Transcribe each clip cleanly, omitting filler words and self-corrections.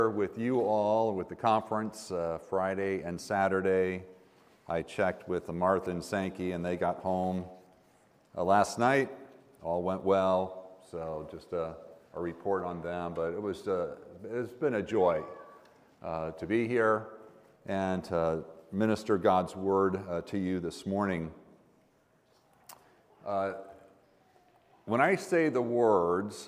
With you all, with the conference Friday and Saturday. I checked with Martha and Sankey, and they got home last night. All went well, so just a report on them. But it's been a joy to be here and to minister God's word to you this morning. When I say the words,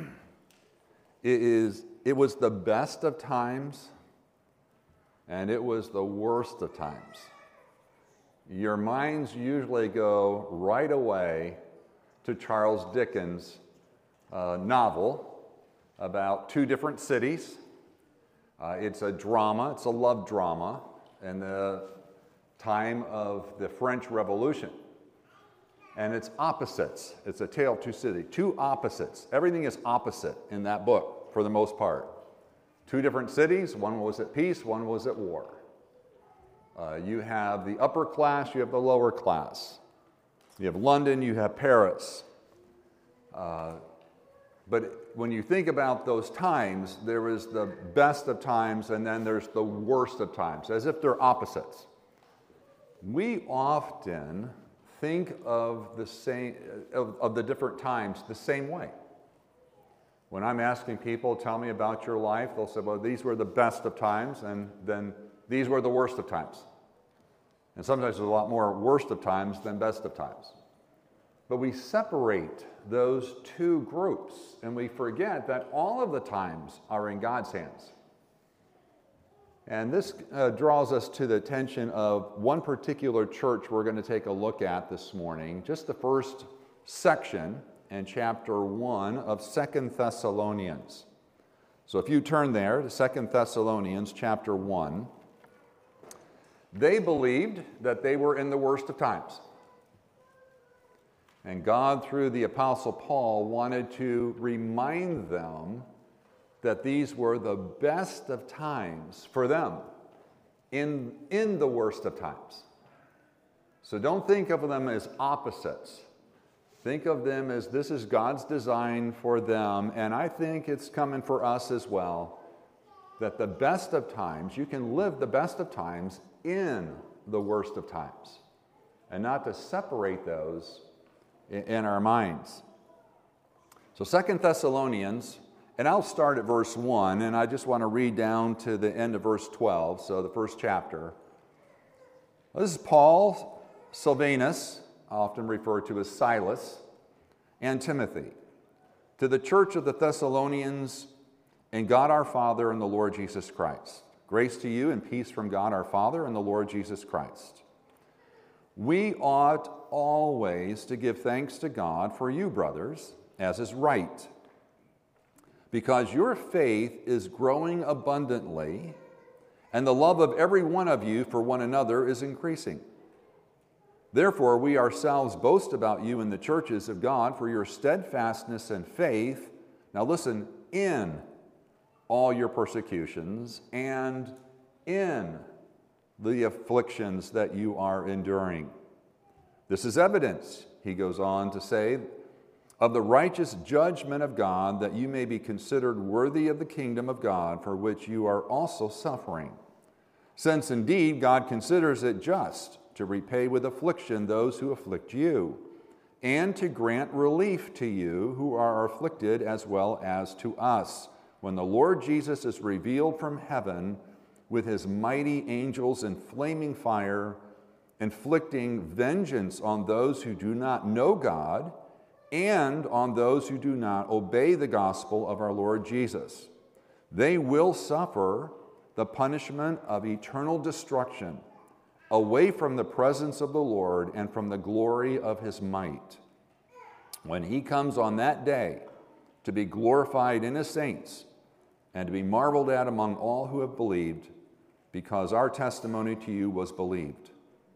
it was the best of times, and it was the worst of times. Your minds usually go right away to Charles Dickens' novel about two different cities. It's a drama, it's a love drama, in the time of the French Revolution. And it's opposites. It's a tale of two cities, two opposites. Everything is opposite in that book. For the most part. Two different cities, one was at peace, one was at war. You have the upper class, you have the lower class. You have London, you have Paris. But when you think about those times, there is the best of times and then there's the worst of times, as if they're opposites. We often think of the different times the same way. When I'm asking people, tell me about your life, they'll say, well, these were the best of times, and then these were the worst of times. And sometimes there's a lot more worst of times than best of times. But we separate those two groups, and we forget that all of the times are in God's hands. And this draws us to the attention of one particular church we're going to take a look at this morning, just the first section and chapter 1 of 2 Thessalonians. So if you turn there to 2 Thessalonians chapter 1, they believed that they were in the worst of times. And God, through the Apostle Paul, wanted to remind them that these were the best of times for them in the worst of times. So don't think of them as opposites. Think of them as this is God's design for them, and I think it's coming for us as well, that the best of times, you can live the best of times in the worst of times, and not to separate those in our minds. So 2 Thessalonians, and I'll start at verse 1, and I just want to read down to the end of verse 12, so the first chapter. This is Paul, Silvanus, often referred to as Silas, and Timothy, to the church of the Thessalonians, and God our Father and the Lord Jesus Christ. Grace to you and peace from God our Father and the Lord Jesus Christ. We ought always to give thanks to God for you, brothers, as is right, because your faith is growing abundantly, and the love of every one of you for one another is increasing. Therefore, we ourselves boast about you in the churches of God for your steadfastness and faith. Now listen, in all your persecutions and in the afflictions that you are enduring. This is evidence, he goes on to say, of the righteous judgment of God, that you may be considered worthy of the kingdom of God, for which you are also suffering. Since indeed God considers it just to repay with affliction those who afflict you, and to grant relief to you who are afflicted as well as to us, when the Lord Jesus is revealed from heaven with his mighty angels in flaming fire, inflicting vengeance on those who do not know God and on those who do not obey the gospel of our Lord Jesus. They will suffer the punishment of eternal destruction, away from the presence of the Lord and from the glory of his might, when he comes on that day to be glorified in his saints and to be marveled at among all who have believed, because our testimony to you was believed.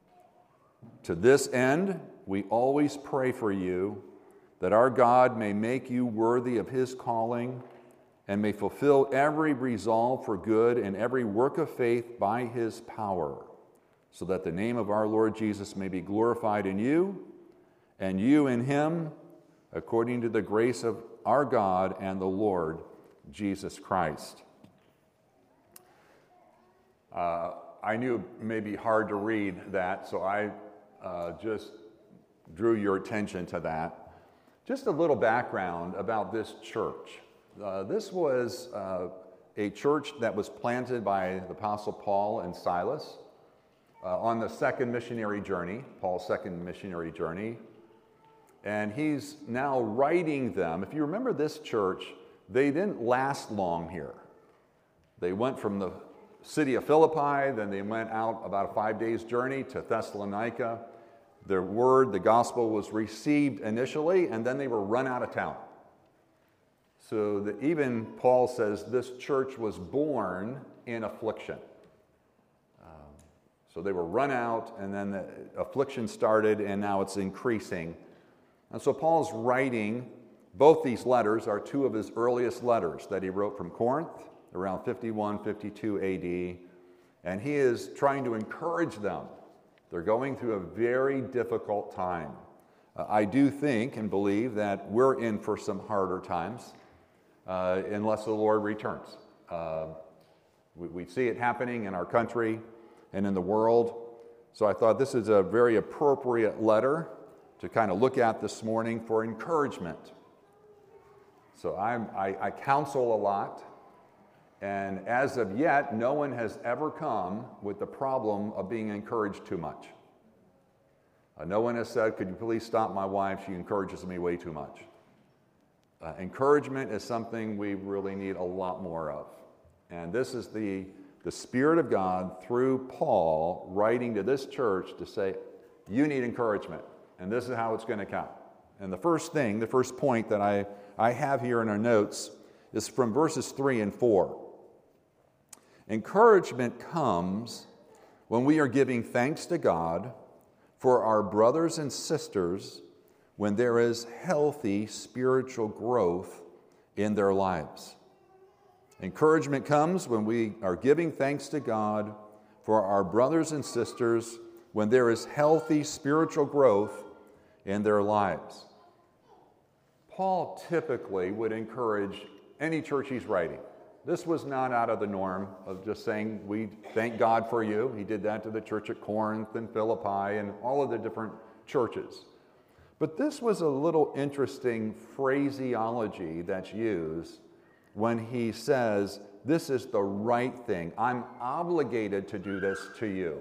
To this end, we always pray for you, that our God may make you worthy of his calling and may fulfill every resolve for good and every work of faith by his power, so that the name of our Lord Jesus may be glorified in you, and you in him, according to the grace of our God and the Lord Jesus Christ. I knew it may be hard to read that, so I just drew your attention to that. Just a little background about this church. This was a church that was planted by the Apostle Paul and Silas on the second missionary journey, Paul's second missionary journey. And he's now writing them. If you remember this church, they didn't last long here. They went from the city of Philippi, then they went out about a 5 days journey to Thessalonica. The word, the gospel was received initially, and then they were run out of town. So that even Paul says this church was born in affliction. So they were run out, and then the affliction started, and now it's increasing. And so Paul's writing, both these letters are two of his earliest letters that he wrote from Corinth, around 51, 52 AD, and he is trying to encourage them. They're going through a very difficult time. I do think and believe that we're in for some harder times unless the Lord returns. We see it happening in our country and in the world. So I thought this is a very appropriate letter to kind of look at this morning for encouragement. So I counsel a lot, and as of yet, no one has ever come with the problem of being encouraged too much. No one has said, could you please stop my wife? She encourages me way too much. Encouragement is something we really need a lot more of. And this is the Spirit of God through Paul writing to this church to say, you need encouragement. And this is how it's going to come. And the first point that I have here in our notes is from verses 3 and 4. Encouragement comes when we are giving thanks to God for our brothers and sisters when there is healthy spiritual growth in their lives. Encouragement comes when we are giving thanks to God for our brothers and sisters when there is healthy spiritual growth in their lives. Paul typically would encourage any church he's writing. This was not out of the norm of just saying, we thank God for you. He did that to the church at Corinth and Philippi and all of the different churches. But this was a little interesting phraseology that's used when he says, this is the right thing. I'm obligated to do this to you.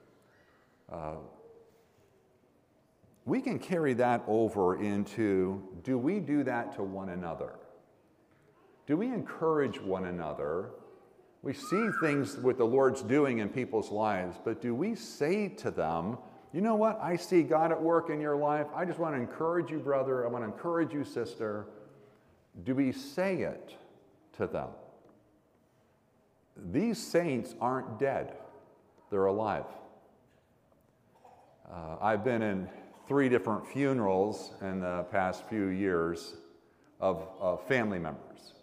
We can carry that over into, do we do that to one another? Do we encourage one another? We see things what the Lord's doing in people's lives, but do we say to them, you know what, I see God at work in your life. I just want to encourage you, brother. I want to encourage you, sister. Do we say it to them? These saints aren't dead. They're alive. I've been in 3 different funerals in the past few years of family members.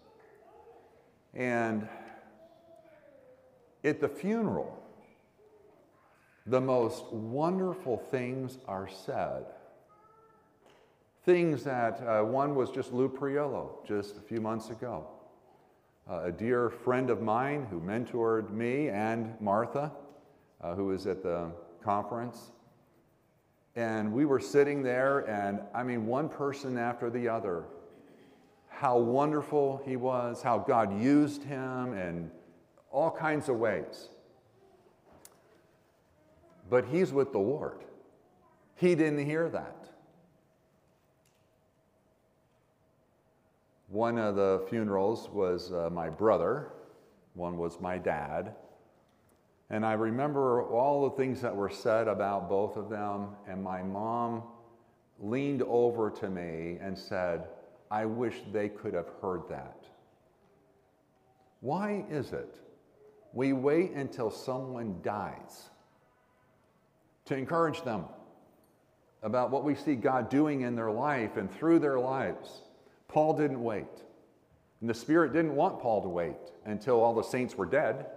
And at the funeral, the most wonderful things are said. Things that one was just Lou Priolo just a few months ago. A dear friend of mine who mentored me and Martha, who was at the conference. And we were sitting there, and I mean, one person after the other, how wonderful he was, how God used him in all kinds of ways. But he's with the Lord. He didn't hear that. One of the funerals was my brother. One was my dad. And I remember all the things that were said about both of them, and my mom leaned over to me and said, I wish they could have heard that. Why is it we wait until someone dies to encourage them about what we see God doing in their life and through their lives? Paul didn't wait. And the Spirit didn't want Paul to wait until all the saints were dead.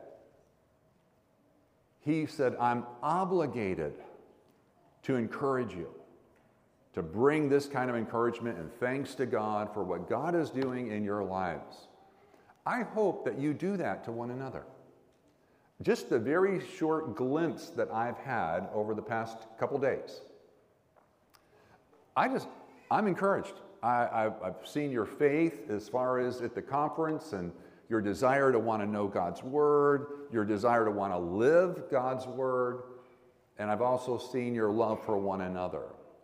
He said, I'm obligated to encourage you, to bring this kind of encouragement and thanks to God for what God is doing in your lives. I hope that you do that to one another. just the very short glimpse that I've had over the past couple days, I'm encouraged. I've seen your faith as far as at the conference and your desire to want to know God's Word, your desire to want to live God's Word, and I've also seen your love for one another.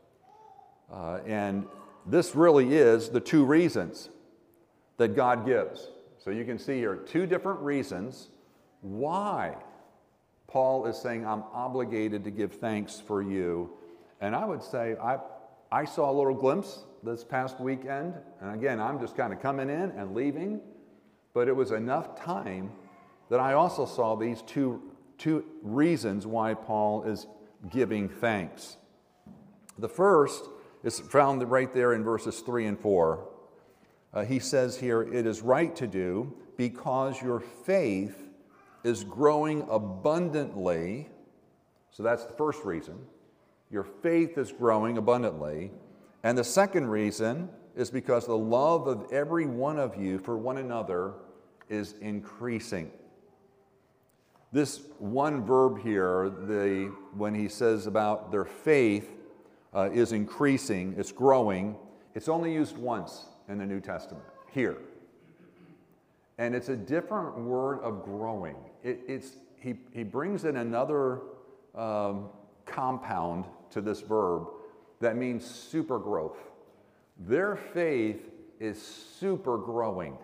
And this really is the two reasons that God gives. So you can see here two different reasons why Paul is saying, I'm obligated to give thanks for you. And I would say, I saw a little glimpse this past weekend. And again, I'm just kind of coming in and leaving. But it was enough time that I also saw these two reasons why Paul is giving thanks. The first is found right there in verses 3 and 4. He says here, it is right to do because your faith is growing abundantly. So that's the first reason. Your faith is growing abundantly. And the second reason is because the love of every one of you for one another is increasing. This one verb here, when he says about their faith is increasing, it's growing, it's only used once in the New Testament, here. And it's a different word of growing. He brings in another compound to this verb that means super growth. Their faith is super growing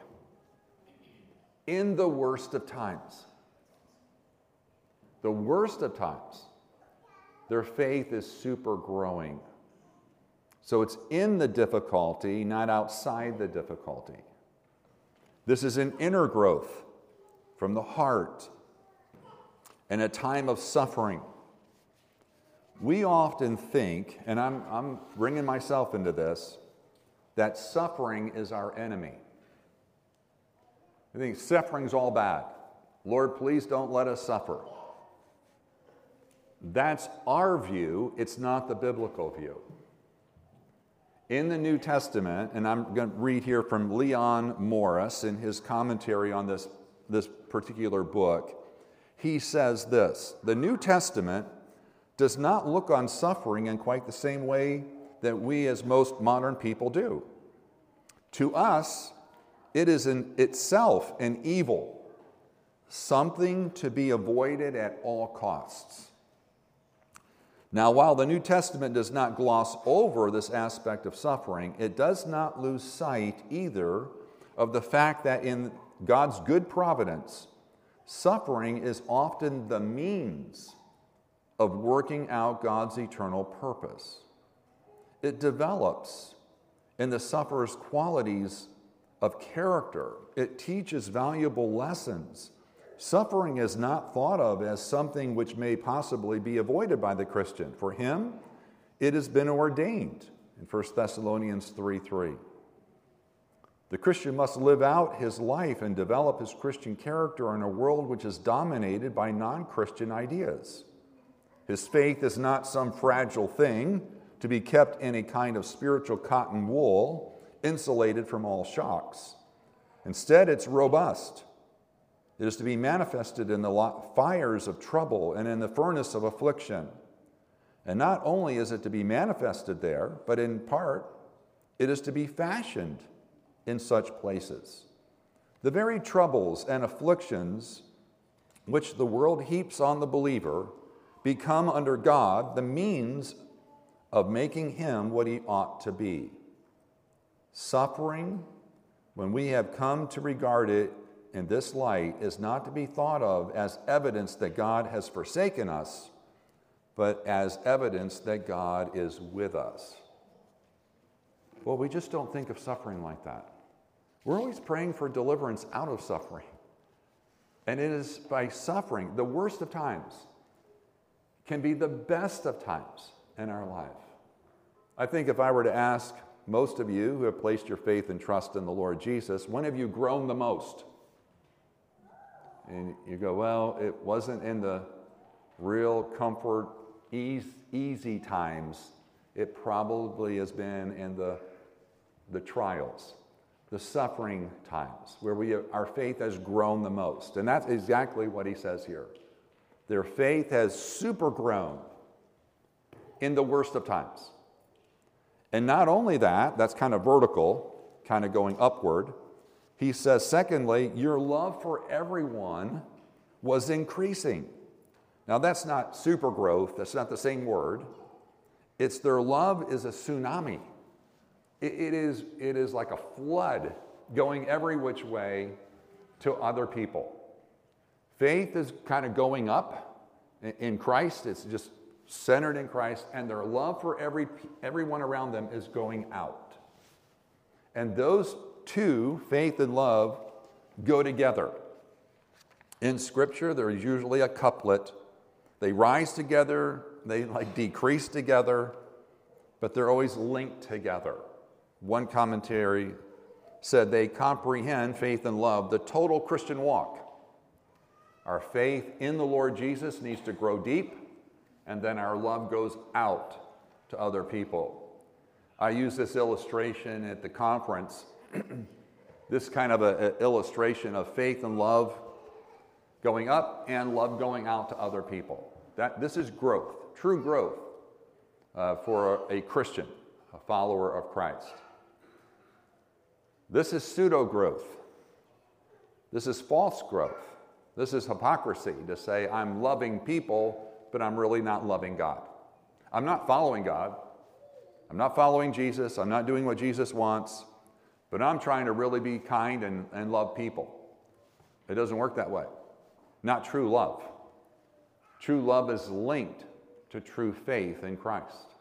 in the worst of times. The worst of times, their faith is super growing. So it's in the difficulty, not outside the difficulty. This is an inner growth from the heart in a time of suffering. We often think, and I'm bringing myself into this, that suffering is our enemy. I think suffering's all bad. Lord, please don't let us suffer. That's our view. It's not the biblical view. In the New Testament, and I'm going to read here from Leon Morris in his commentary on this particular book, he says this: the New Testament does not look on suffering in quite the same way that we as most modern people do. To us, it is in itself an evil, something to be avoided at all costs. Now, while the New Testament does not gloss over this aspect of suffering, it does not lose sight either of the fact that in God's good providence, suffering is often the means of working out God's eternal purpose. It develops in the sufferer's qualities of character. It teaches valuable lessons. Suffering is not thought of as something which may possibly be avoided by the Christian. For him, it has been ordained in 1 Thessalonians 3:3. The Christian must live out his life and develop his Christian character in a world which is dominated by non-Christian ideas. His faith is not some fragile thing to be kept in a kind of spiritual cotton wool, insulated from all shocks. Instead, it's robust. It is to be manifested in the fires of trouble and in the furnace of affliction. And not only is it to be manifested there, but in part, it is to be fashioned in such places. The very troubles and afflictions which the world heaps on the believer become under God the means of making him what he ought to be. Suffering, when we have come to regard it in this light, is not to be thought of as evidence that God has forsaken us, but as evidence that God is with us. Well, we just don't think of suffering like that. We're always praying for deliverance out of suffering. And it is by suffering, the worst of times can be the best of times in our life. I think if I were to ask most of you who have placed your faith and trust in the Lord Jesus, when have you grown the most? And you go, well, it wasn't in the real comfort, easy times. It probably has been in the trials. the suffering times, where our faith has grown the most. And that's exactly what he says here. Their faith has super grown in the worst of times. And not only that, that's kind of vertical, kind of going upward. He says, secondly, your love for everyone was increasing. Now, that's not super growth. That's not the same word. It's their love is a tsunami. It is like a flood going every which way to other people. Faith is kind of going up in Christ. It's just centered in Christ, and their love for everyone around them is going out. And those two, faith and love, go together. In Scripture, there's usually a couplet. They rise together, they decrease together, but they're always linked together. One commentary said they comprehend, faith and love, the total Christian walk. Our faith in the Lord Jesus needs to grow deep, and then our love goes out to other people. I use this illustration at the conference, this kind of an illustration of faith and love going up and love going out to other people. This is growth, true growth for a Christian, a follower of Christ. This is pseudo growth. This is false growth. This is hypocrisy to say I'm loving people, but I'm really not loving God. I'm not following God. I'm not following Jesus. I'm not doing what Jesus wants, but I'm trying to really be kind and love people. It doesn't work that way. Not true love. True love is linked to true faith in Christ.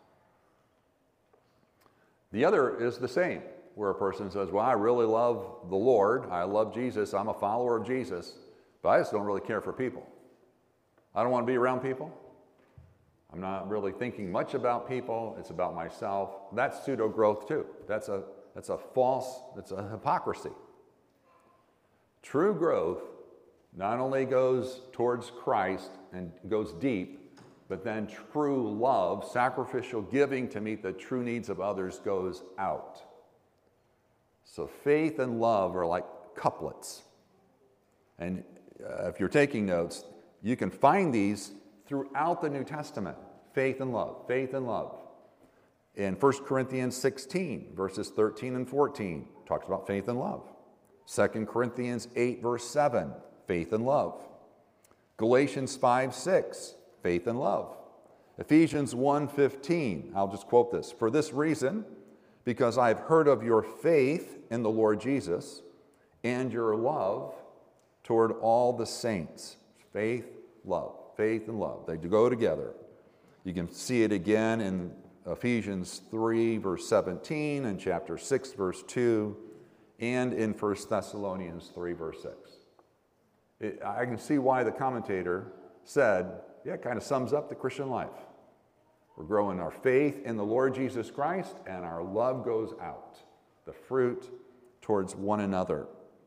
The other is the same, where a person says, well, I really love the Lord. I love Jesus. I'm a follower of Jesus, but I just don't really care for people. I don't want to be around people. I'm not really thinking much about people. It's about myself. That's pseudo growth too. That's a hypocrisy. True growth not only goes towards Christ and goes deep, but then true love, sacrificial giving to meet the true needs of others, goes out. So faith and love are like couplets. And if you're taking notes, you can find these throughout the New Testament. Faith and love, faith and love. In 1 Corinthians 16, verses 13 and 14, talks about faith and love. 2 Corinthians 8, verse 7, faith and love. Galatians 5:6, faith and love. Ephesians 1:15, I'll just quote this. For this reason, because I have heard of your faith in the Lord Jesus and your love toward all the saints. Faith, love, faith and love. They go together. You can see it again in Ephesians 3, verse 17, and chapter 6, verse 2, and in 1 Thessalonians 3, verse 6. I can see why the commentator said, yeah, it kind of sums up the Christian life. We're growing our faith in the Lord Jesus Christ, and our love goes out, the fruit towards one another.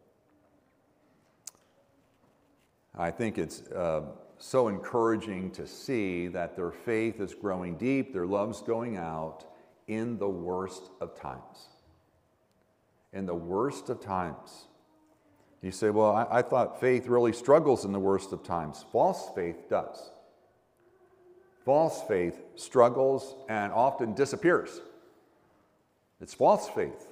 I think it's so encouraging to see that their faith is growing deep, their love's going out in the worst of times. In the worst of times. You say, well, I thought faith really struggles in the worst of times. False faith does. False faith struggles and often disappears. It's false faith.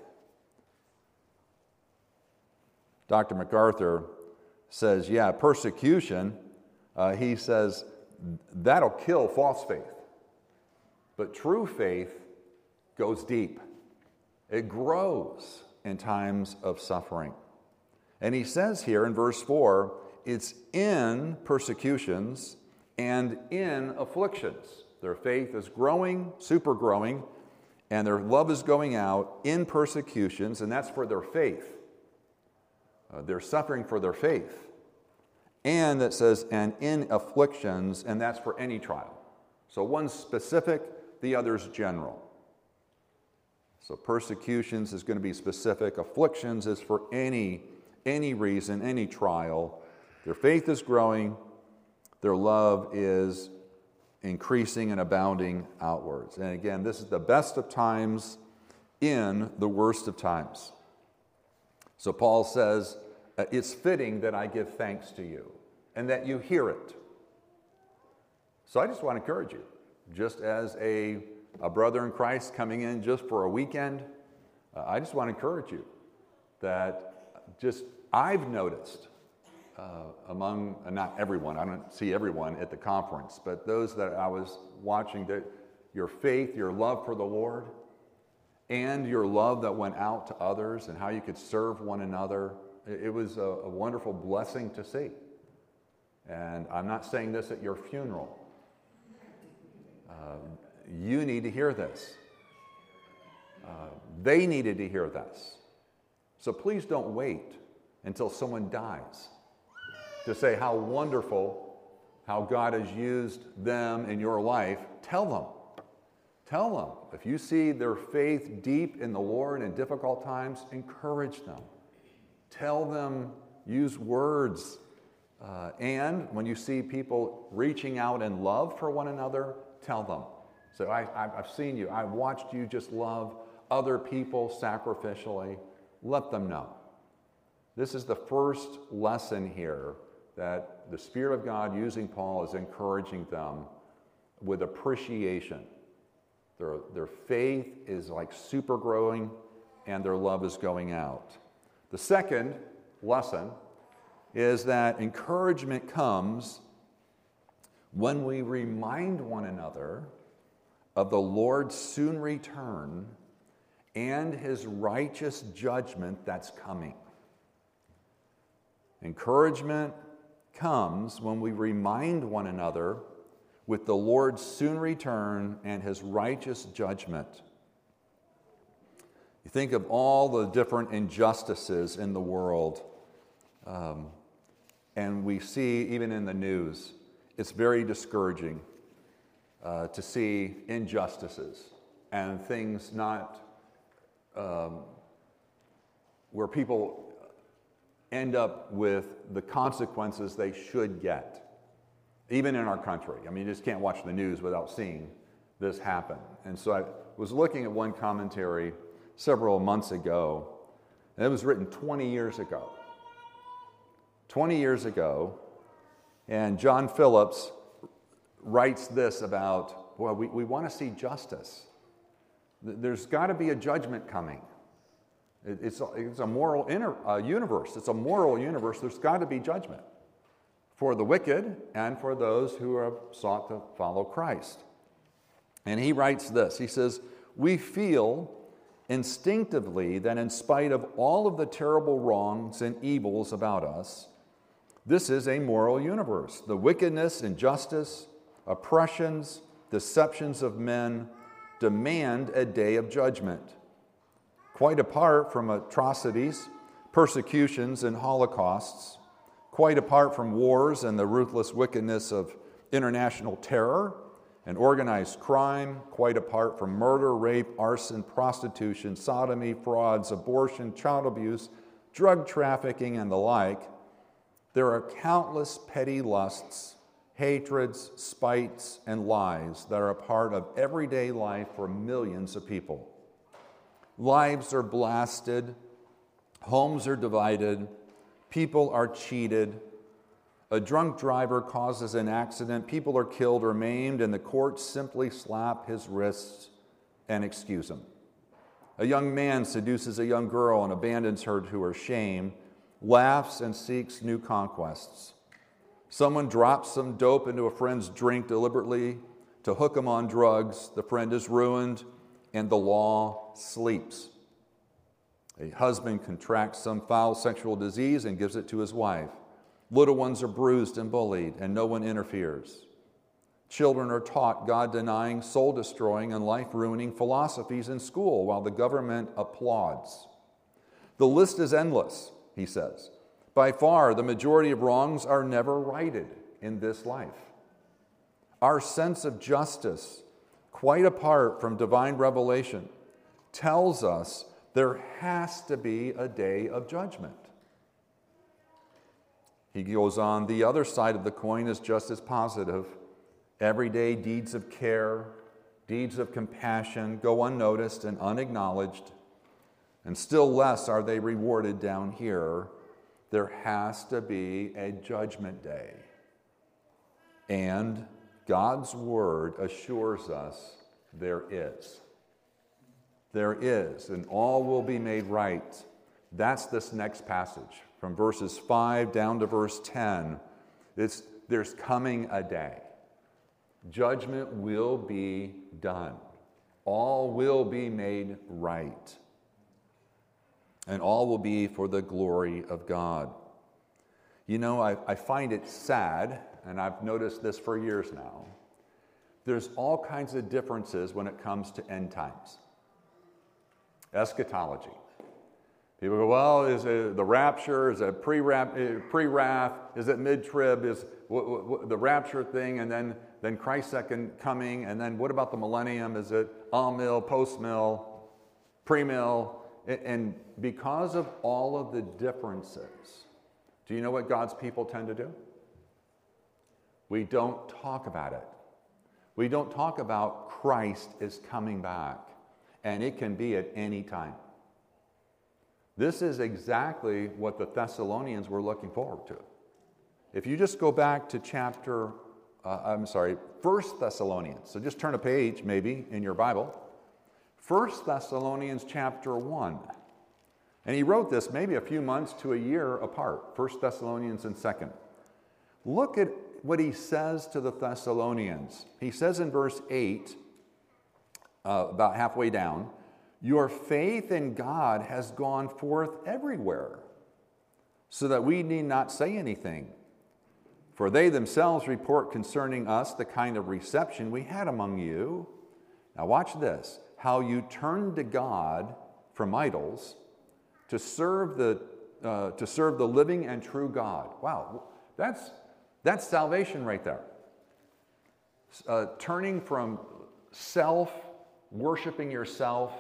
Dr. MacArthur says, yeah, persecution, he says, that'll kill false faith. But true faith goes deep. It grows in times of suffering. And he says here in verse 4, it's in persecutions and in afflictions. Their faith is growing, super growing, and their love is going out in persecutions, and that's for their faith. They're suffering for their faith. And it says, and in afflictions, and that's for any trial. So one's specific, the other's general. So persecutions is going to be specific. Afflictions is for any reason, any trial. Their faith is growing. Their love is increasing and abounding outwards. And again, this is the best of times in the worst of times. So Paul says, it's fitting that I give thanks to you and that you hear it. So I just want to encourage you, just as a brother in Christ coming in just for a weekend, I just want to encourage you that I've noticed among, not everyone, I don't see everyone at the conference, but those that I was watching, that your faith, your love for the Lord, and your love that went out to others and how you could serve one another, it was a wonderful blessing to see. And I'm not saying this at your funeral. You need to hear this. They needed to hear this. So please don't wait until someone dies to say how wonderful, how God has used them in your life. Tell them. Tell them. If you see their faith deep in the Lord in difficult times, encourage them. Tell them, use words. And when you see people reaching out in love for one another, tell them. So I've seen you. I've watched you just love other people sacrificially. Let them know. This is the first lesson here that the Spirit of God using Paul is encouraging them with appreciation. Their faith is like super growing and their love is going out. The second lesson is that encouragement comes when we remind one another of the Lord's soon return and his righteous judgment that's coming. Encouragement comes when we remind one another with the Lord's soon return and his righteous judgment. You think of all the different injustices in the world, and we see even in the news, it's very discouraging to see injustices and things not where people end up with the consequences they should get, even in our country. I mean, you just can't watch the news without seeing this happen. And so I was looking at one commentary several months ago, and it was written 20 years ago. 20 years ago, and John Phillips writes this about, well, we want to see justice. There's got to be a judgment coming. It's a moral universe. It's a moral universe. There's got to be judgment for the wicked and for those who have sought to follow Christ. And he writes this. He says, we feel instinctively that in spite of all of the terrible wrongs and evils about us, this is a moral universe. The wickedness, injustice, oppressions, deceptions of men demand a day of judgment. Quite apart from atrocities, persecutions, and holocausts, quite apart from wars and the ruthless wickedness of international terror and organized crime, quite apart from murder, rape, arson, prostitution, sodomy, frauds, abortion, child abuse, drug trafficking, and the like, there are countless petty lusts, hatreds, spites, and lies that are a part of everyday life for millions of people. Lives are blasted, homes are divided, people are cheated, a drunk driver causes an accident, people are killed or maimed, and the courts simply slap his wrists and excuse him. A young man seduces a young girl and abandons her to her shame, laughs and seeks new conquests. Someone drops some dope into a friend's drink deliberately to hook him on drugs. The friend is ruined, and the law sleeps. A husband contracts some foul sexual disease and gives it to his wife. Little ones are bruised and bullied, and no one interferes. Children are taught God-denying, soul-destroying, and life-ruining philosophies in school while the government applauds. The list is endless, he says. By far, the majority of wrongs are never righted in this life. Our sense of justice, quite apart from divine revelation, tells us there has to be a day of judgment. He goes on, the other side of the coin is just as positive. Everyday deeds of care, deeds of compassion go unnoticed and unacknowledged. And still less are they rewarded down here. There has to be a judgment day. And God's word assures us there is. There is, and all will be made right. That's this next passage from verses 5 down to verse 10. There's coming a day. Judgment will be done. All will be made right. And all will be for the glory of God. You know, I find it sad, and I've noticed this for years now. There's all kinds of differences when it comes to end times. Eschatology. People go, well, is it the rapture? Is it pre-wrath? Is it mid-trib? Is the rapture thing, and then Christ's second coming, and then what about the millennium? Is it all-mill, post-mill, pre-mill? And because of all of the differences, do you know what God's people tend to do? We don't talk about it. We don't talk about Christ is coming back, and it can be at any time. This is exactly what the Thessalonians were looking forward to. If you just go back to 1 Thessalonians. So just turn a page, maybe, in your Bible. 1 Thessalonians chapter 1. And he wrote this maybe a few months to a year apart, 1 Thessalonians and 2nd. Look at what he says to the Thessalonians. He says in verse 8, about halfway down, your faith in God has gone forth everywhere, so that we need not say anything. For they themselves report concerning us the kind of reception we had among you. Now watch this. How you turned to God from idols to serve the living and true God. Wow, that's salvation right there. Turning from self, worshiping yourself,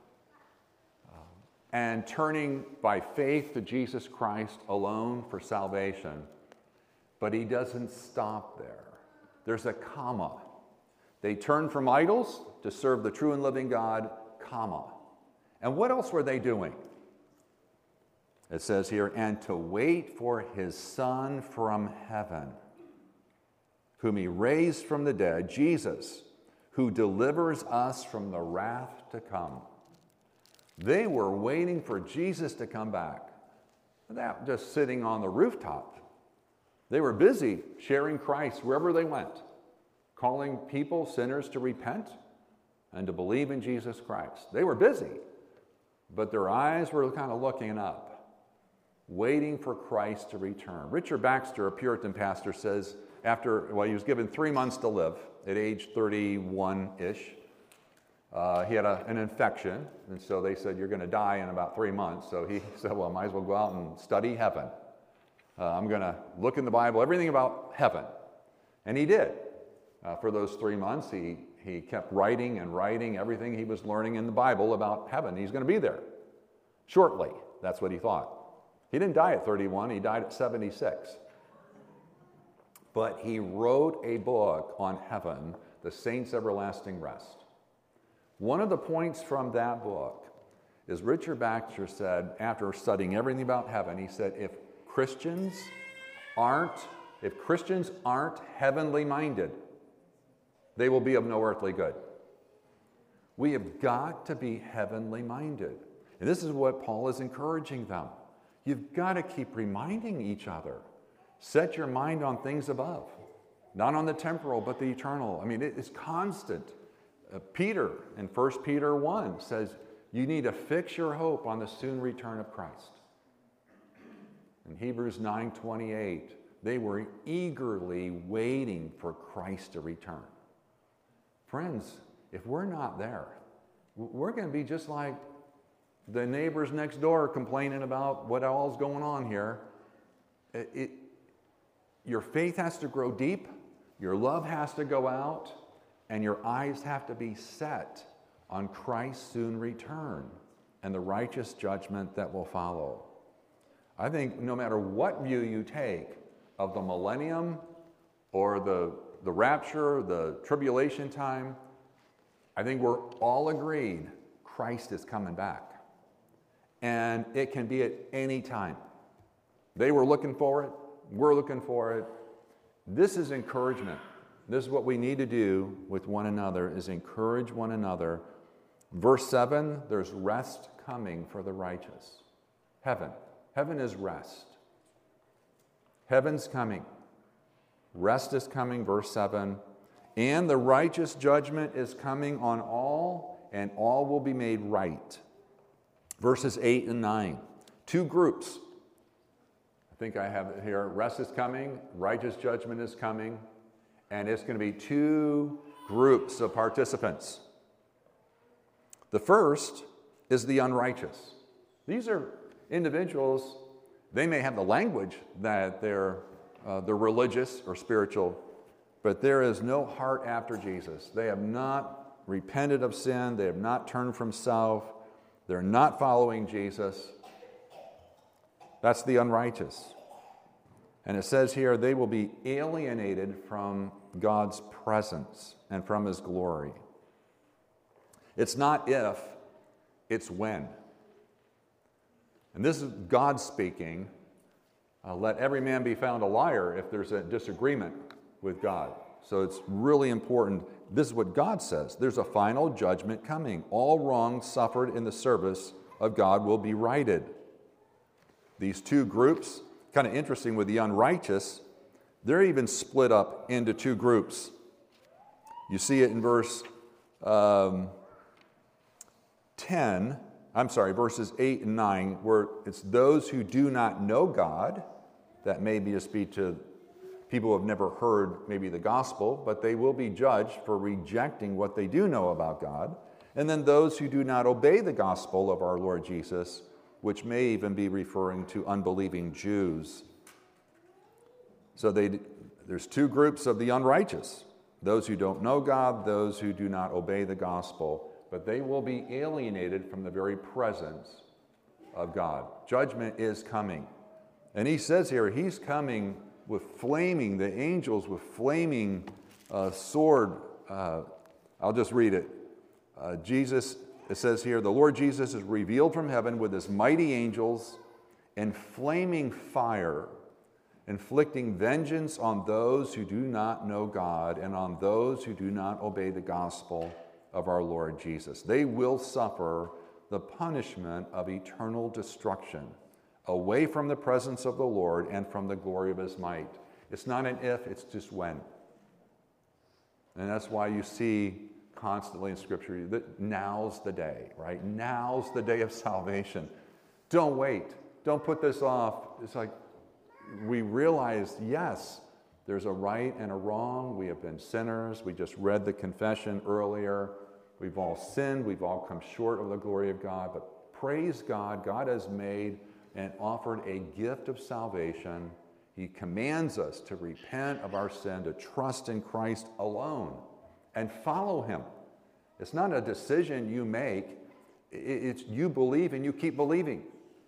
and turning by faith to Jesus Christ alone for salvation. But he doesn't stop there. There's a comma. They turned from idols to serve the true and living God, comma. And what else were they doing? It says here, and to wait for his Son from heaven, whom he raised from the dead, Jesus, who delivers us from the wrath to come. They were waiting for Jesus to come back. Without just sitting on the rooftop. They were busy sharing Christ wherever they went, calling people, sinners, to repent and to believe in Jesus Christ. They were busy, but their eyes were kind of looking up, waiting for Christ to return. Richard Baxter, a Puritan pastor, says he was given 3 months to live at age 31-ish. He had an infection, and so they said, you're going to die in about 3 months. So he said, well, I might as well go out and study heaven. I'm going to look in the Bible, everything about heaven. And he did. For those 3 months, he kept writing everything he was learning in the Bible about heaven. He's going to be there shortly. That's what he thought. He didn't die at 31. He died at 76. But he wrote a book on heaven, The Saints' Everlasting Rest. One of the points from that book is Richard Baxter said, after studying everything about heaven, he said, if Christians aren't heavenly minded, they will be of no earthly good. We have got to be heavenly minded. And this is what Paul is encouraging them. You've got to keep reminding each other. Set your mind on things above, not on the temporal, but the eternal. I mean, it is constant. Peter in 1 Peter 1 says, you need to fix your hope on the soon return of Christ. In Hebrews 9:28, they were eagerly waiting for Christ to return. Friends, if we're not there, we're going to be just like the neighbors next door complaining about what all's going on here. Your faith has to grow deep, your love has to go out, and your eyes have to be set on Christ's soon return and the righteous judgment that will follow. I think no matter what view you take of the millennium or the rapture, the tribulation time, I think we're all agreed Christ is coming back. and it can be at any time. They were looking for it. We're looking for it. This is encouragement. This is what we need to do with one another, is encourage one another. Verse 7, there's rest coming for the righteous. Heaven. Heaven is rest. Heaven's coming. Rest is coming, verse 7. And the righteous judgment is coming on all, and all will be made right. Verses 8 and 9. Two groups. I think I have it here. Rest is coming, righteous judgment is coming, and it's going to be two groups of participants. The first is the unrighteous. These are individuals, they may have the language that they're religious or spiritual, but there is no heart after Jesus. They have not repented of sin. They have not turned from self. They're not following Jesus. That's the unrighteous. And it says here, they will be alienated from God's presence and from his glory. It's not if, it's when. And this is God speaking. Let every man be found a liar if there's a disagreement with God. So it's really important. This is what God says. There's a final judgment coming. All wrongs suffered in the service of God will be righted. These two groups, kind of interesting with the unrighteous, they're even split up into two groups. You see it in verses 8 and 9, where it's those who do not know God. That may be to speak to people who have never heard maybe the gospel, but they will be judged for rejecting what they do know about God. And then those who do not obey the gospel of our Lord Jesus, which may even be referring to unbelieving Jews. So there's two groups of the unrighteous, those who don't know God, those who do not obey the gospel, but they will be alienated from the very presence of God. Judgment is coming. And he says here, he's coming with flaming, the angels with flaming sword. I'll just read it. It says here, the Lord Jesus is revealed from heaven with his mighty angels and flaming fire, inflicting vengeance on those who do not know God and on those who do not obey the gospel of our Lord Jesus. They will suffer the punishment of eternal destruction, away from the presence of the Lord and from the glory of his might. It's not an if, it's just when. And that's why you see constantly in Scripture that now's the day, right? Now's the day of salvation. Don't wait. Don't put this off. It's like we realize, yes, there's a right and a wrong. We have been sinners. We just read the confession earlier. We've all sinned. We've all come short of the glory of God. But praise God, God has made and offered a gift of salvation. He commands us to repent of our sin, to trust in Christ alone, and follow him. It's not a decision you make. It's you believe and you keep believing.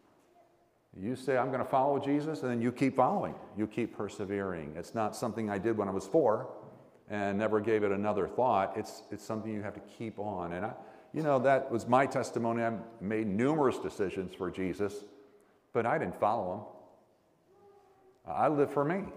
You say, I'm going to follow Jesus, and then you keep following. You keep persevering. It's not something I did when I was 4 and never gave it another thought. It's something you have to keep on. And that was my testimony. I made numerous decisions for Jesus, but I didn't follow him. I lived for me.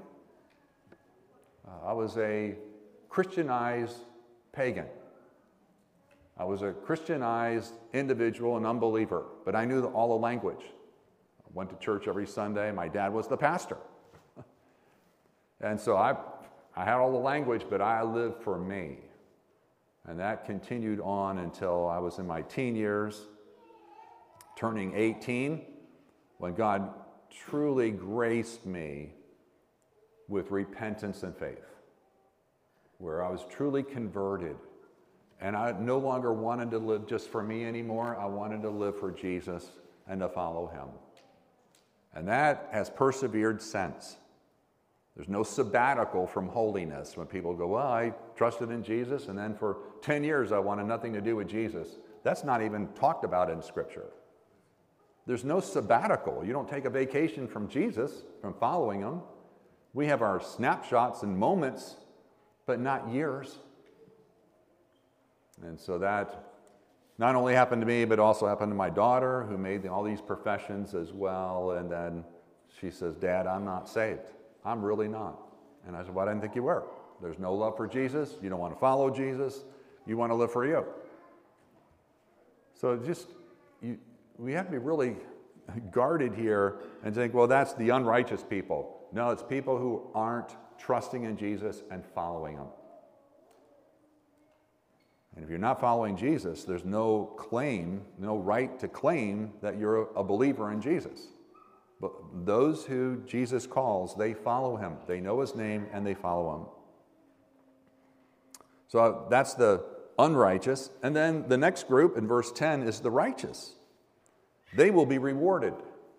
I was a Christianized pagan. I was a Christianized individual, an unbeliever, but I knew all the language. I went to church every Sunday. My dad was the pastor. And so I had all the language, but I lived for me. And that continued on until I was in my teen years, turning 18, when God truly graced me with repentance and faith, where I was truly converted. And I no longer wanted to live just for me anymore. I wanted to live for Jesus and to follow him. And that has persevered since. There's no sabbatical from holiness when people go, well, I trusted in Jesus, and then for 10 years I wanted nothing to do with Jesus. That's not even talked about in Scripture. There's no sabbatical. You don't take a vacation from Jesus, from following him. We have our snapshots and moments, but not years. And so that Not only happened to me, but also happened to my daughter, who made all these professions as well. And then she says, Dad, I'm not saved. I'm really not. And I said, well, I didn't think you were. There's no love for Jesus. You don't want to follow Jesus. You want to live for you. So we have to be really guarded here and think, well, that's the unrighteous people. No, it's people who aren't trusting in Jesus and following him. And if you're not following Jesus, there's no right to claim that you're a believer in Jesus. But those who Jesus calls, they follow him. They know his name and they follow him. So that's the unrighteous. And then the next group in verse 10 is the righteous. They will be rewarded.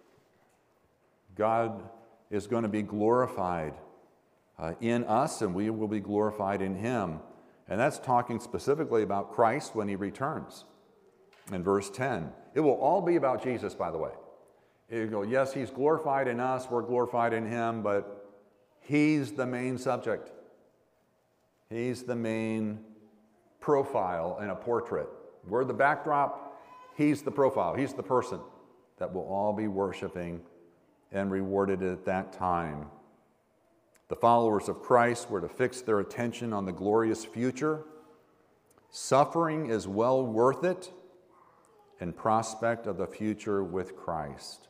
God is going to be glorified in us, and we will be glorified in him. And that's talking specifically about Christ when he returns. In verse 10, it will all be about Jesus, by the way. You go, yes, he's glorified in us, we're glorified in him, but he's the main subject. He's the main profile in a portrait. We're the backdrop, he's the profile, he's the person that will all be worshiping and rewarded at that time. The followers of Christ were to fix their attention on the glorious future. Suffering is well worth it in prospect of the future with Christ.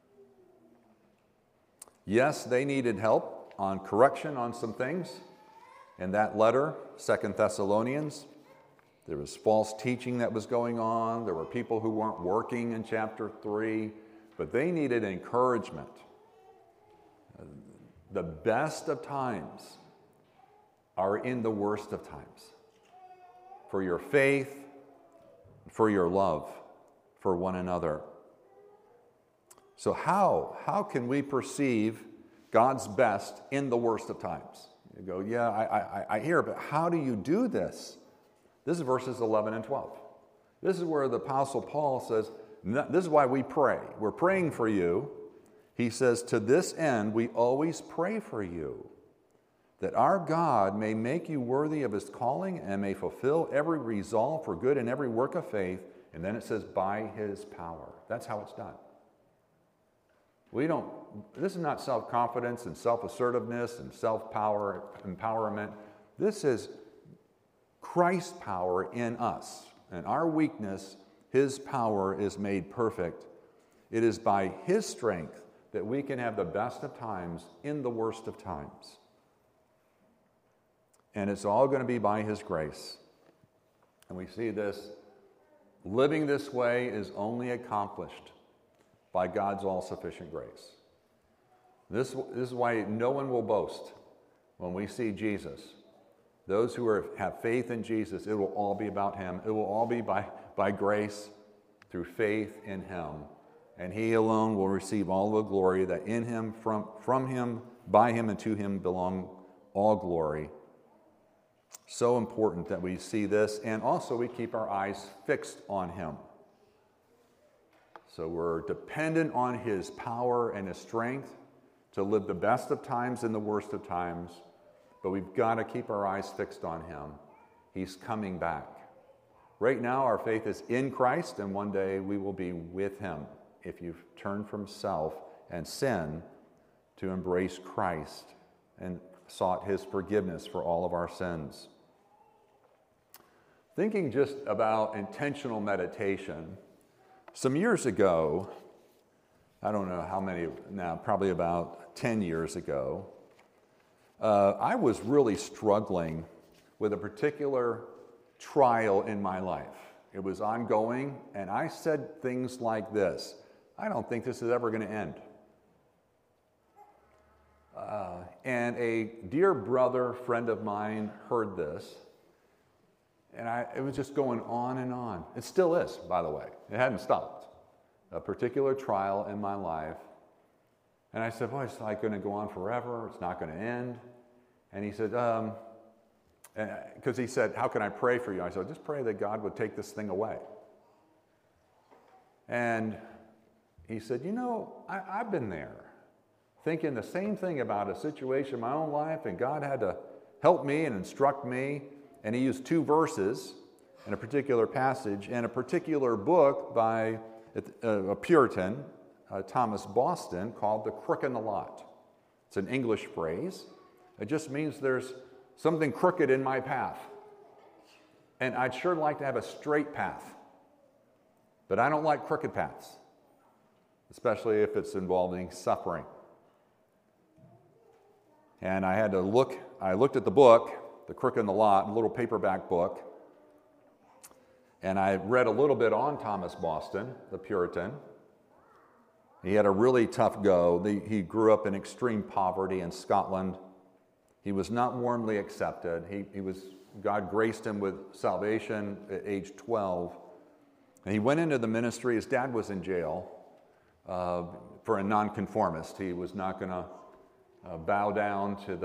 Yes, they needed help on correction on some things. In that letter, 2 Thessalonians, there was false teaching that was going on. There were people who weren't working in chapter 3, but they needed encouragement. The best of times are in the worst of times. For your faith, for your love for one another. So how can we perceive God's best in the worst of times? You go, yeah, I hear, but how do you do this? This is verses 11 and 12. This is where the Apostle Paul says, this is why we pray. We're praying for you. He says, to this end, we always pray for you, that our God may make you worthy of his calling and may fulfill every resolve for good and every work of faith. And then it says, by his power. That's how it's done. This is not self-confidence and self-assertiveness and self-power, empowerment. This is Christ's power in us. And our weakness, his power is made perfect. It is by his strength that we can have the best of times in the worst of times. And it's all going to be by his grace. And we see this, living this way is only accomplished by God's all-sufficient grace. This is why no one will boast when we see Jesus. Those who have faith in Jesus, it will all be about him. It will all be by grace through faith in him. And he alone will receive all the glory that in him, from him, by him, and to him belong all glory. So important that we see this, and also we keep our eyes fixed on him. So we're dependent on his power and his strength to live the best of times and the worst of times, but we've got to keep our eyes fixed on him. He's coming back. Right now, our faith is in Christ, and one day we will be with him if you've turned from self and sin to embrace Christ and sought his forgiveness for all of our sins. Thinking just about intentional meditation, some years ago, I don't know how many now, probably about 10 years ago, I was really struggling with a particular trial in my life. It was ongoing, and I said things like this: I don't think this is ever going to end. And a dear brother, friend of mine, heard this, and it was just going on and on. It still is, by the way. It hadn't stopped. A particular trial in my life. And I said, well, it's like going to go on forever. It's not going to end. And he said, because he said, how can I pray for you? I said, just pray that God would take this thing away. And he said, I've been there, thinking the same thing about a situation in my own life, and God had to help me and instruct me. And he used two verses. in a particular passage in a particular book by a Puritan, Thomas Boston, called The Crook in the Lot. It's an English phrase. It just means there's something crooked in my path. And I'd sure like to have a straight path. But I don't like crooked paths, especially if it's involving suffering. And I looked at the book, The Crook in the Lot, a little paperback book, and I read a little bit on Thomas Boston, the Puritan. He had a really tough go. He grew up in extreme poverty in Scotland. He was not warmly accepted. God graced him with salvation at age 12. And he went into the ministry. His dad was in jail for a nonconformist. He was not going to bow down to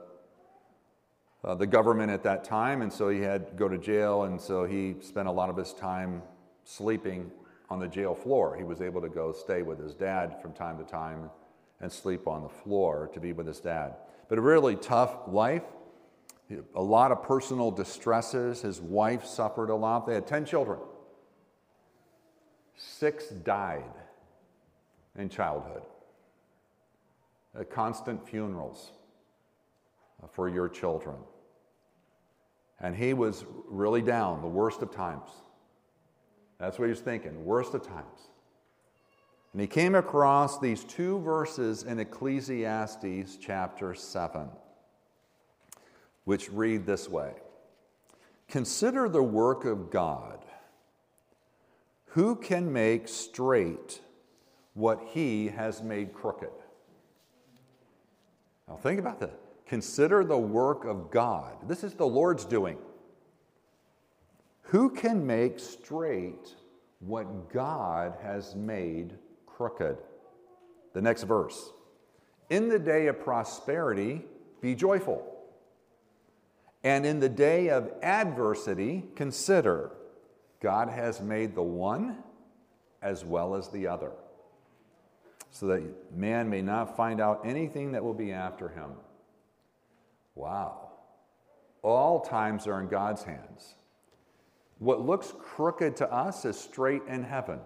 the government at that time, and so he had to go to jail, and so he spent a lot of his time sleeping on the jail floor. He was able to go stay with his dad from time to time and sleep on the floor to be with his dad. But a really tough life, a lot of personal distresses. His wife suffered a lot. They had 10 children. 6 died in childhood. Constant funerals for your children. And he was really down, the worst of times. That's what he was thinking, worst of times. And he came across these 2 verses in Ecclesiastes chapter 7, which read this way: "Consider the work of God. Who can make straight what he has made crooked?" Now think about that. Consider the work of God. This is the Lord's doing. Who can make straight what God has made crooked? The next verse. "In the day of prosperity, be joyful. And in the day of adversity, consider God has made the one as well as the other, so that man may not find out anything that will be after him." Wow. All times are in God's hands. What looks crooked to us is straight in heaven.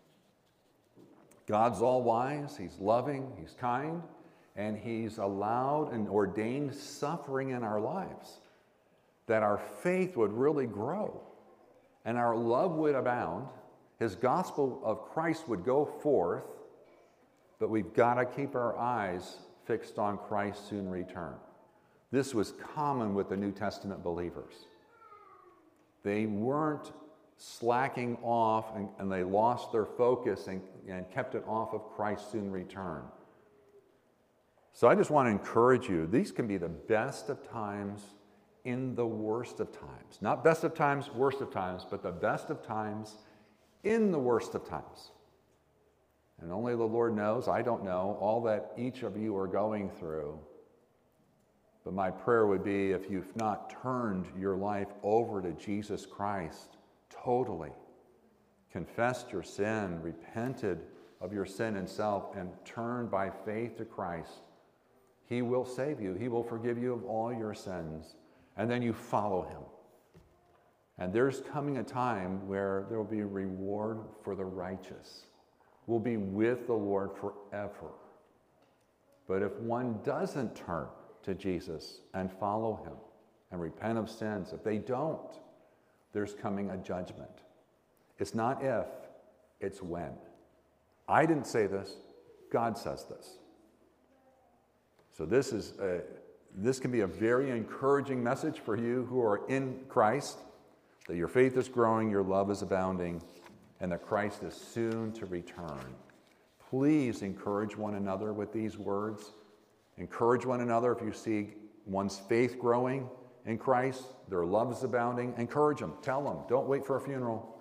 God's all wise, He's loving, He's kind, and He's allowed and ordained suffering in our lives that our faith would really grow and our love would abound. His gospel of Christ would go forth, but we've got to keep our eyes fixed on Christ's soon return. This was common with the New Testament believers. They weren't slacking off and they lost their focus and kept it off of Christ's soon return. So I just want to encourage you, these can be the best of times in the worst of times. Not best of times, worst of times, but the best of times in the worst of times. And only the Lord knows, I don't know, all that each of you are going through. But my prayer would be, if you've not turned your life over to Jesus Christ totally, confessed your sin, repented of your sin and self, and turned by faith to Christ, He will save you. He will forgive you of all your sins. And then you follow Him. And there's coming a time where there will be a reward for the righteous. We'll be with the Lord forever. But if one doesn't turn to Jesus and follow Him and repent of sins, if they don't, there's coming a judgment. It's not if, it's when. I didn't say this, God says this. So this can be a very encouraging message for you who are in Christ, that your faith is growing, your love is abounding, and that Christ is soon to return. Please encourage one another with these words. Encourage one another if you see one's faith growing in Christ, their love is abounding. Encourage them. Tell them. Don't wait for a funeral.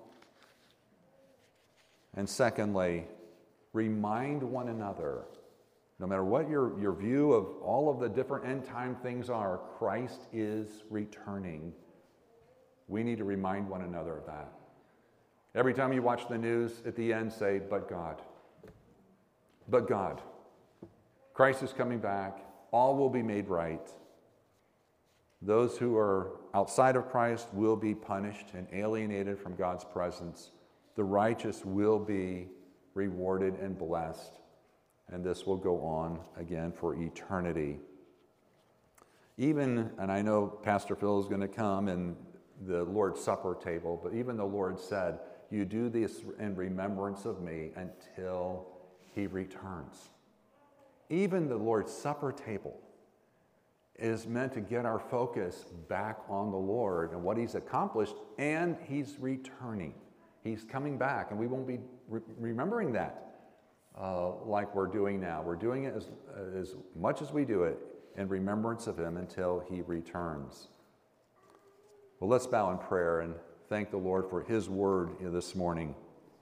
And secondly, remind one another, no matter what your view of all of the different end time things are, Christ is returning. We need to remind one another of that. Every time you watch the news, at the end say, but God. But God. Christ is coming back. All will be made right. Those who are outside of Christ will be punished and alienated from God's presence. The righteous will be rewarded and blessed. And this will go on again for eternity. Even, and I know Pastor Phil is going to come and the Lord's Supper table, but even the Lord said, you do this in remembrance of me until he returns. Even the Lord's Supper table is meant to get our focus back on the Lord and what he's accomplished, and he's returning. He's coming back, and we won't be remembering that like we're doing now. We're doing it as much as we do it in remembrance of him until he returns. Well, let's bow in prayer and thank the Lord for his word this morning.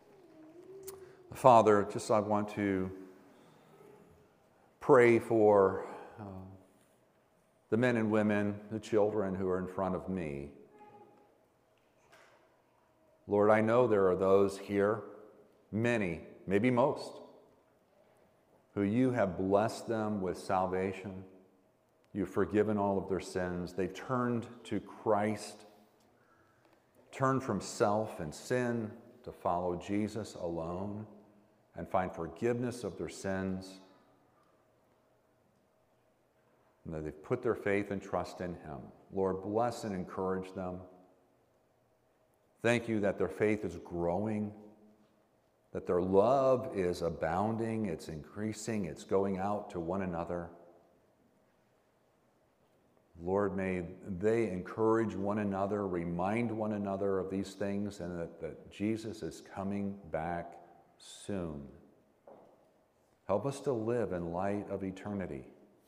Father, just I want to pray for the men and women, the children who are in front of me. Lord, I know there are those here, many, maybe most, who you have blessed them with salvation. You've forgiven all of their sins. They've turned to Christ, turned from self and sin to follow Jesus alone and find forgiveness of their sins. And that they've put their faith and trust in him. Lord, bless and encourage them. Thank you that their faith is growing, that their love is abounding, it's increasing, it's going out to one another. Lord, may they encourage one another, remind one another of these things, and that Jesus is coming back soon. Help us to live in light of eternity.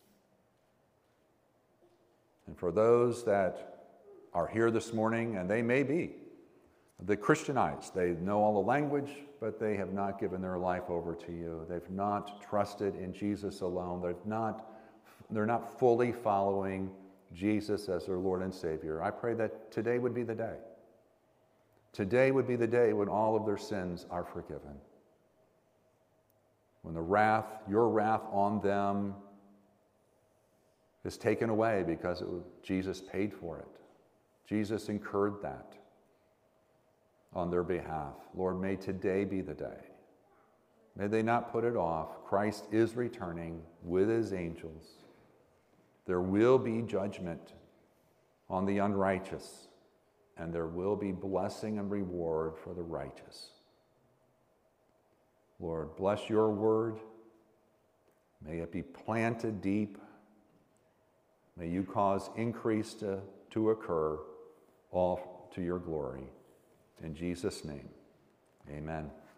And for those that are here this morning, and they may be the Christianized, they know all the language, but they have not given their life over to you. They've not trusted in Jesus alone. They're not fully following Jesus as their Lord and Savior. I pray that today would be the day. Today would be the day when all of their sins are forgiven. When your wrath on them is taken away because Jesus paid for it. Jesus incurred that on their behalf. Lord, may today be the day. May they not put it off. Christ is returning with his angels. There will be judgment on the unrighteous, and there will be blessing and reward for the righteous. Lord, bless your word. May it be planted deep. May you cause increase to occur, all to your glory. In Jesus' name, amen.